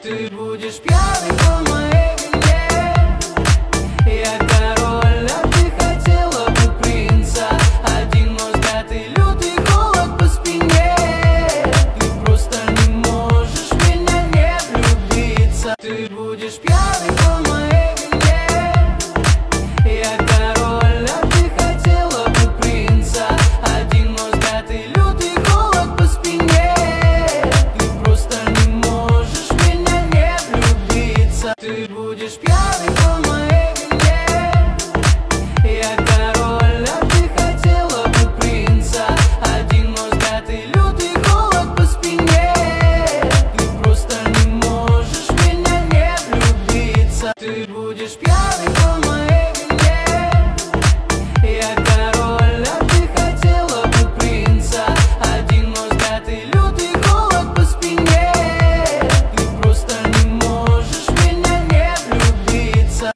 Ты будешь пьяный по моей вине. Я король, а ты хотела бы принца. Один мой взгляд и лютый холод по спине. Ты просто не можешь в меня не влюбиться. Ты будешь пьяный по моей вине. Я король, а ты хотела бы принца. Один мой взгляд и лютый холод по спине. Ты просто не можешь в меня не влюбиться. Ты будешь пьяный.